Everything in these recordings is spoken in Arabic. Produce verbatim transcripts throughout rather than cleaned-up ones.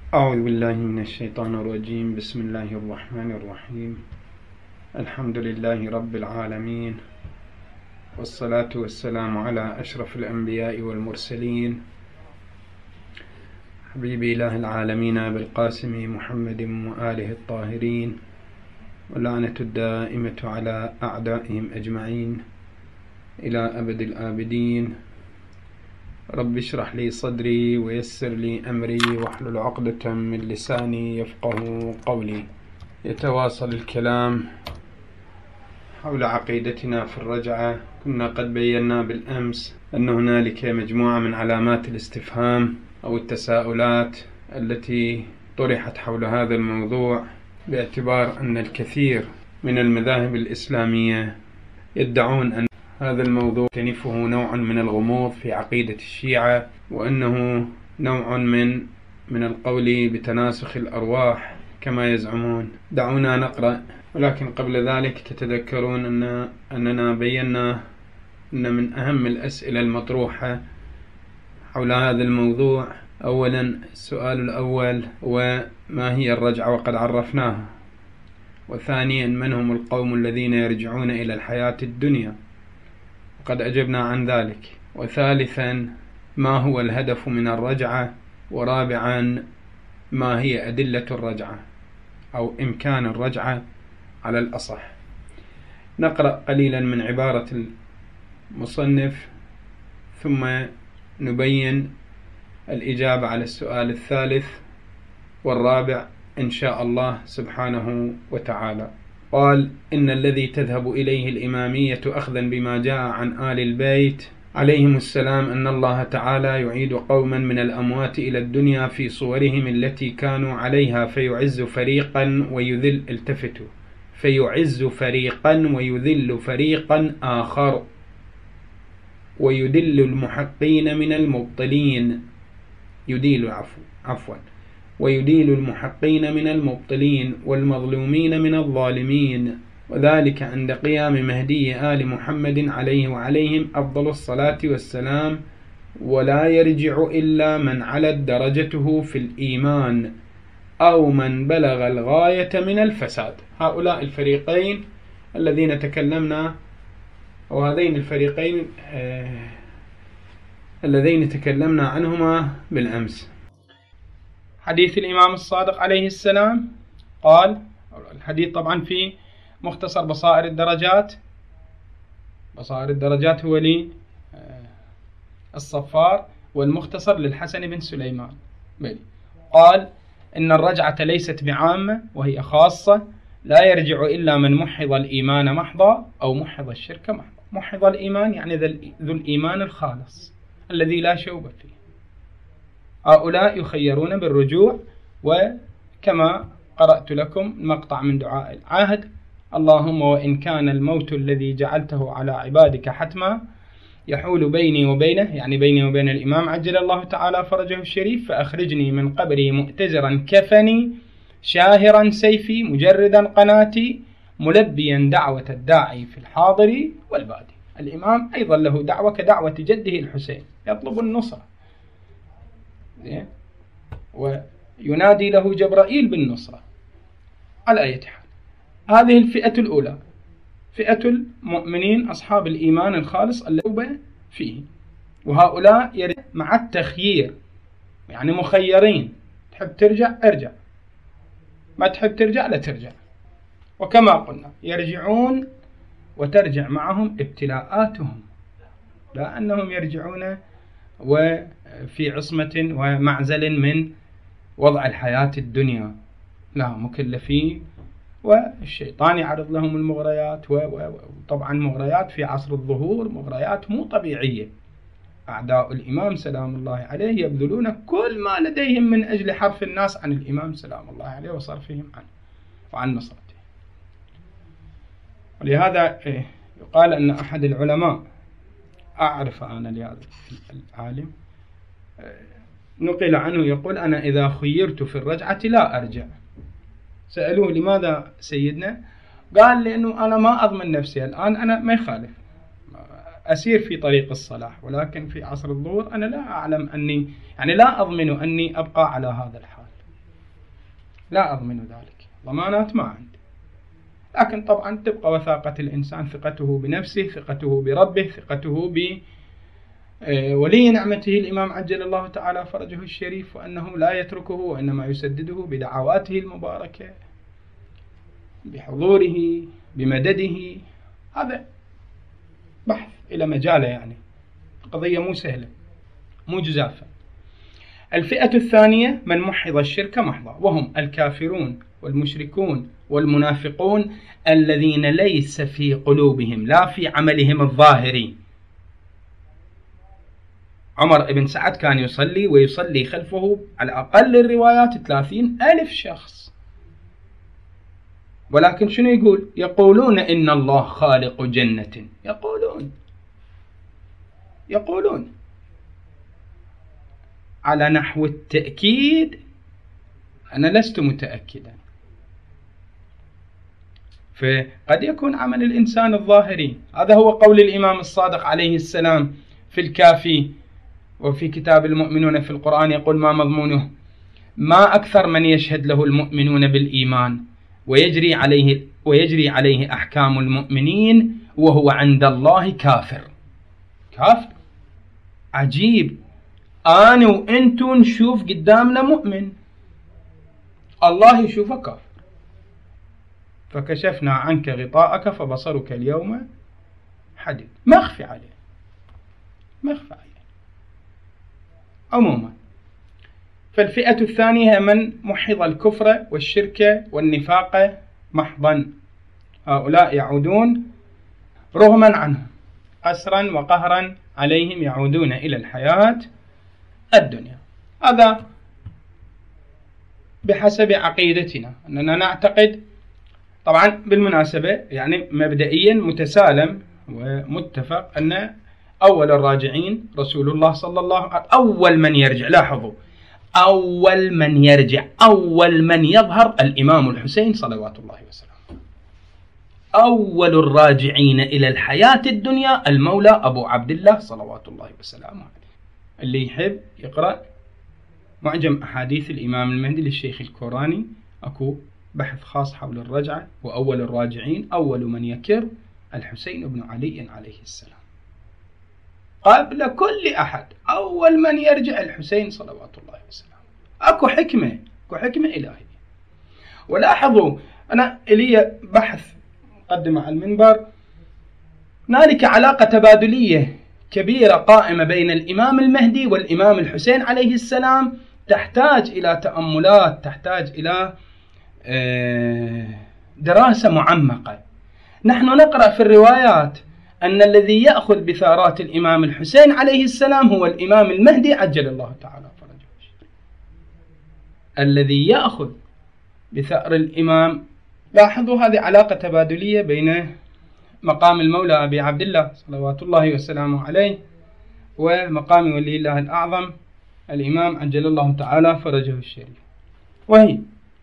أعوذ بالله من الشيطان الرجيم. بسم الله الرحمن الرحيم. الحمد لله رب العالمين، والصلاة والسلام على أشرف الأنبياء والمرسلين، حبيب إله العالمين أبي القاسم محمد وآله الطاهرين، واللعنة الدائمة على أعدائهم أجمعين إلى أبد الآبدين. رب اشرح لي صدري ويسر لي أمري واحلل عقدة من لساني يفقه قولي. يتواصل الكلام حول عقيدتنا في الرجعة. كنا قد بينا بالأمس أن هنالك مجموعة من علامات الاستفهام أو التساؤلات التي طرحت حول هذا الموضوع، باعتبار أن الكثير من المذاهب الإسلامية يدعون أن هذا الموضوع يكتنفه نوع من الغموض في عقيدة الشيعة، وأنه نوع من من القول بتناسخ الأرواح كما يزعمون. دعونا نقرأ، ولكن قبل ذلك تتذكرون أن أننا بينا أن من أهم الأسئلة المطروحة حول هذا الموضوع أولا السؤال الأول: وما هي الرجعة؟ وقد عرفناها. وثانيا: من هم القوم الذين يرجعون إلى الحياة الدنيا؟ وقد أجبنا عن ذلك. وثالثا: ما هو الهدف من الرجعة؟ ورابعا: ما هي أدلة الرجعة أو إمكان الرجعة على الأصح؟ نقرأ قليلا من عبارة المصنف ثم نبين الإجابة على السؤال الثالث والرابع إن شاء الله سبحانه وتعالى. قال: إن الذي تذهب إليه الإمامية أخذا بما جاء عن آل البيت عليهم السلام أن الله تعالى يعيد قوما من الأموات إلى الدنيا في صورهم التي كانوا عليها فيعز فريقا ويذل التفتوا فيعز فريقا ويذل فريقا آخر ويدل المحقين من المبطلين يديل عفو عفوا ويديل المحقين من المبطلين والمظلومين من الظالمين، وذلك عند قيام مهدي آل محمد عليه وعليهم أفضل الصلاة والسلام، ولا يرجع إلا من علت درجته في الإيمان أو من بلغ الغاية من الفساد. هؤلاء الفريقين الذين تكلمنا أو هذين الفريقين آه اللذين تكلمنا عنهما بالأمس. حديث الإمام الصادق عليه السلام قال، الحديث طبعا في مختصر بصائر الدرجات، بصائر الدرجات هو لي الصفار، والمختصر للحسن بن سليمان. قال: إن الرجعة ليست بعامة وهي خاصة، لا يرجع إلا من محض الإيمان محضا أو محض الشرك محضا. محض الإيمان يعني ذو الإيمان الخالص الذي لا شوب فيه. هؤلاء يخيرون بالرجوع، وكما قرأت لكم مقطع من دعاء العهد: اللهم وإن كان الموت الذي جعلته على عبادك حتما يحول بيني وبينه، يعني بيني وبين الإمام عجل الله تعالى فرجه الشريف، فأخرجني من قبري مؤتزرا كفني شاهرا سيفي مجردا قناتي ملبيا دعوة الداعي في الحاضر والبادي. الإمام أيضا له دعوة كدعوة جده الحسين، يطلب النصرة وينادي له جبرائيل بالنصرة. على أي حال، هذه الفئة الأولى فئة المؤمنين أصحاب الإيمان الخالص الذي فيه، وهؤلاء يرجع مع التخيير، يعني مخيرين، تحب ترجع ارجع، ما تحب ترجع لا ترجع. وكما قلنا يرجعون وترجع معهم ابتلاءاتهم، لا أنهم يرجعون وفي عصمة ومعزل من وضع الحياة الدنيا، لا، مكلفين، والشيطان يعرض لهم المغريات، وطبعا مغريات في عصر الظهور، مغريات مو طبيعية. أعداء الإمام سلام الله عليه يبذلون كل ما لديهم من أجل حرف الناس عن الإمام سلام الله عليه وصرفهم عنه وعن نصرته. ولهذا يقال أن أحد العلماء، أعرف أنا لهذا العالم، نقل عنه يقول: أنا إذا خيرت في الرجعة لا أرجع. سألوه: لماذا سيدنا؟ قال: لأنه أنا ما أضمن نفسي الآن، أنا ما يخالف أسير في طريق الصلاح، ولكن في عصر الظهور أنا لا أعلم أني يعني لا أضمن أني أبقى على هذا الحال. لا أضمن ذلك، ضمانات ما عندي. لكن طبعا تبقى وثاقة الإنسان، ثقته بنفسه، ثقته بربه، ثقته بولي نعمته الإمام عجل الله تعالى فرجه الشريف، وأنه لا يتركه وإنما يسدده بدعواته المباركة، بحضوره، بمدده. هذا بحث إلى مجاله، يعني قضية مو سهلة مو جزافة. الفئة الثانية من محض الشرك محضا، وهم الكافرون والمشركون والمنافقون الذين ليس في قلوبهم لا في عملهم الظاهري. عمر بن سعد كان يصلي ويصلي خلفه على أقل الروايات ثلاثين ألف شخص، ولكن شنو يقول؟ يقولون إن الله خالق جنة، يقولون يقولون على نحو التأكيد. أنا لست متأكدا، فقد يكون عمل الإنسان الظاهري. هذا هو قول الإمام الصادق عليه السلام في الكافي وفي كتاب المؤمنون في القرآن، يقول ما مضمونه؟ ما أكثر من يشهد له المؤمنون بالإيمان ويجري عليه ويجري عليه أحكام المؤمنين وهو عند الله كافر. كافر عجيب، أنا وأنتو نشوف قدامنا مؤمن، الله يشوفه كافر. فكشفنا عنك غطاءك فبصرك اليوم حديد، مخفي عليه مخفي عليه. عموما فالفئة الثانية من محض الكفر والشرك والنفاق محضا، هؤلاء يعودون رغما عنهم، قسرا وقهرا عليهم، يعودون إلى الحياة الدنيا. هذا بحسب عقيدتنا، أننا نعتقد. طبعا بالمناسبة يعني مبدئيا متسالم ومتفق أن أول الراجعين رسول الله صلى الله عليه وسلم، أول من يرجع، لاحظوا، أول من يرجع، أول من يظهر الإمام الحسين صلوات الله وسلامه. أول الراجعين إلى الحياة الدنيا المولى أبو عبد الله صلوات الله وسلامه. اللي يحب يقرأ معجم أحاديث الإمام المهدي للشيخ الكوراني، أكو بحث خاص حول الرجعة. وأول الراجعين أول من يكر الحسين بن علي عليه السلام، قبل كل أحد أول من يرجع الحسين صلوات الله وسلامه. أكو حكمة أكو حكمة إلهية. ولاحظوا أنا إلي بحث قدم على المنبر، هنالك علاقة تبادلية كبيرة قائمة بين الإمام المهدي والإمام الحسين عليه السلام، تحتاج إلى تأملات، تحتاج إلى دراسة معمقة. نحن نقرأ في الروايات أن الذي يأخذ بثارات الإمام الحسين عليه السلام هو الإمام المهدي عجل الله تعالى فرجه. الذي يأخذ بثأر الإمام، لاحظوا هذه علاقة تبادلية بين مقام المولى أبي عبد الله صلوات الله وسلامه عليه ومقام ولي الله الأعظم الإمام عجل الله تعالى فرجه الشريف. وهي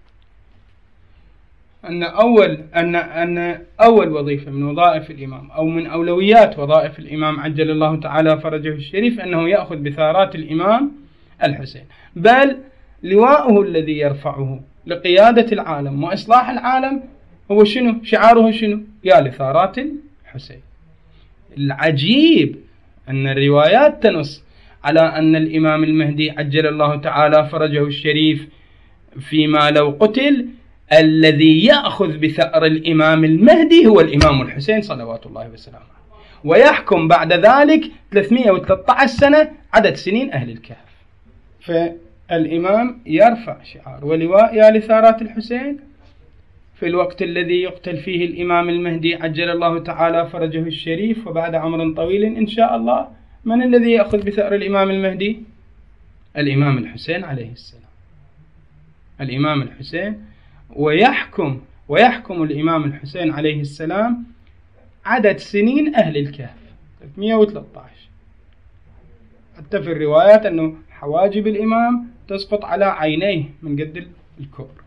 أن أول أن أن أول وظيفة من وظائف الإمام أو من أولويات وظائف الإمام عجل الله تعالى فرجه الشريف أنه يأخذ بثارات الإمام الحسين، بل لواءه الذي يرفعه لقيادة العالم وإصلاح العالم هو شنو؟ شعاره شنو؟ يا لثارات الحسين. العجيب أن الروايات تنص على أن الإمام المهدي عجل الله تعالى فرجه الشريف فيما لو قتل الذي يأخذ بثأر الإمام المهدي هو الإمام الحسين صلوات الله وسلامه، ويحكم بعد ذلك ثلاثمئة وثلاثة عشر سنة عدد سنين أهل الكهف. فالإمام يرفع شعار ولواء يا لثارات الحسين في الوقت الذي يقتل فيه الإمام المهدي عجل الله تعالى فرجه الشريف، وبعد عمر طويل إن شاء الله. من الذي يأخذ بثأر الإمام المهدي؟ الإمام الحسين عليه السلام، الإمام الحسين. ويحكم ويحكم الإمام الحسين عليه السلام عدد سنين أهل الكهف ثلاثمئة وثلاثة عشر، حتى في الروايات أنه حواجب الإمام تسقط على عينيه من قد الكبر.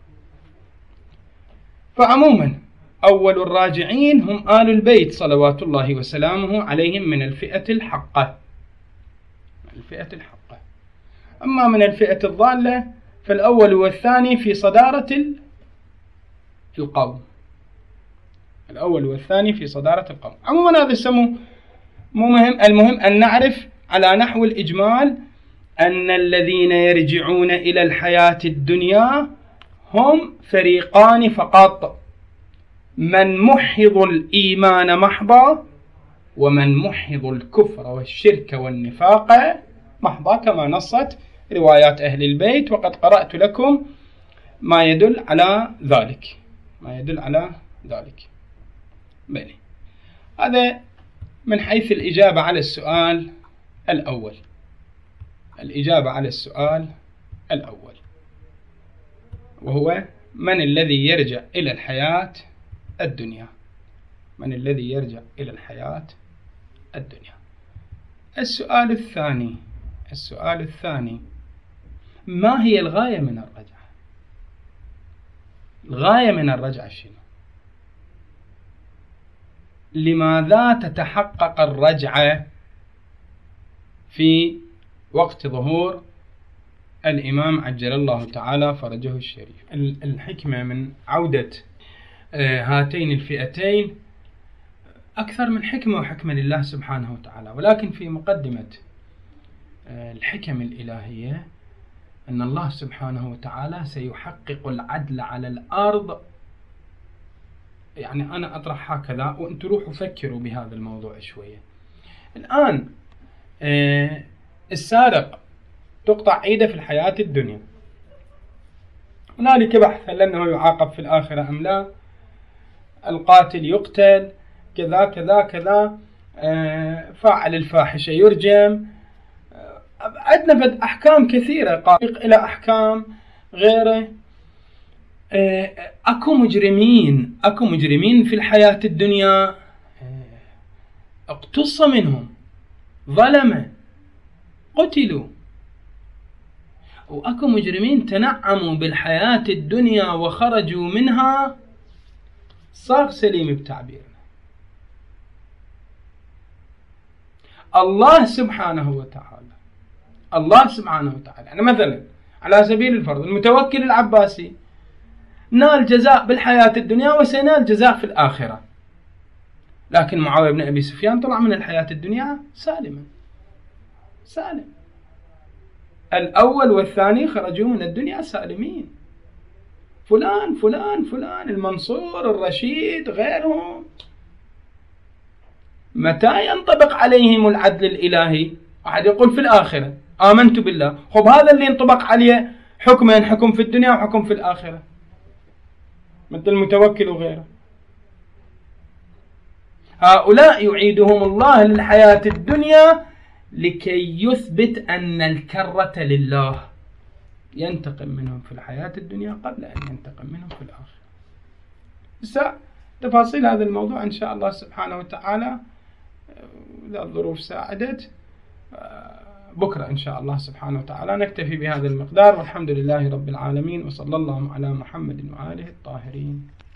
فعموما أول الراجعين هم آل البيت صلوات الله وسلامه عليهم من الفئة الحقة الفئة الحقة. أما من الفئة الضالة فالأول والثاني في صدارة القوم. الأول والثاني في صدارة القوم. عموما هذا السمو مو مهم، المهم أن نعرف على نحو الإجمال أن الذين يرجعون إلى الحياة الدنيا هم فريقان فقط: من محض الإيمان محضا، ومن محض الكفر والشرك والنفاق محضا، كما نصت روايات أهل البيت، وقد قرأت لكم ما يدل على ذلك ما يدل على ذلك بني. هذا من حيث الإجابة على السؤال الأول. الإجابة على السؤال الأول وهو: من الذي يرجع إلى الحياة الدنيا؟ من الذي يرجع إلى الحياة الدنيا؟ السؤال الثاني السؤال الثاني ما هي الغاية من الرجعة؟ الغاية من الرجعة شنو؟ لماذا تتحقق الرجعة في وقت ظهور الإمام عجل الله تعالى فرجه الشريف؟ الحكمة من عودة هاتين الفئتين أكثر من حكمة وحكمة لله سبحانه وتعالى، ولكن في مقدمة الحكم الإلهية أن الله سبحانه وتعالى سيحقق العدل على الأرض. يعني أنا أطرح هكذا وأنتم روحوا فكروا بهذا الموضوع شوية. الآن السارق تقطع ايده في الحياة الدنيا، هنالك بحث هل أنه يعاقب في الآخرة أم لا، القاتل يقتل، كذا كذا كذا، فاعل الفاحشة يرجم، عندنا فد أحكام كثيرة قائق إلى أحكام غيره. أكو مجرمين أكو مجرمين في الحياة الدنيا اقتص منهم، ظلمة، قتلوا، وأكو مجرمين تنعموا بالحياة الدنيا وخرجوا منها صاغ سليم بتعبيرنا. الله سبحانه وتعالى الله سبحانه وتعالى يعني مثلا على سبيل الفرض المتوكل العباسي نال جزاء بالحياة الدنيا وسينال جزاء في الآخرة، لكن معاوية بن أبي سفيان طلع من الحياة الدنيا سالما سالم. الأول والثاني خرجوا من الدنيا سالمين، فلان فلان فلان المنصور الرشيد غيرهم. متى ينطبق عليهم العدل الإلهي؟ واحد يقول في الآخرة، آمنت بالله. خب هذا اللي ينطبق عليه حكمين، حكم في الدنيا وحكم في الآخرة، مثل المتوكل وغيره. هؤلاء يعيدهم الله للحياة الدنيا لكي يثبت أن الكرة لله، ينتقم منهم في الحياة الدنيا قبل أن ينتقم منهم في الآخرة. بس تفاصيل هذا الموضوع إن شاء الله سبحانه وتعالى إذا الظروف ساعدت بكرة إن شاء الله سبحانه وتعالى. نكتفي بهذا المقدار، والحمد لله رب العالمين، وصلى الله على محمد وآله الطاهرين.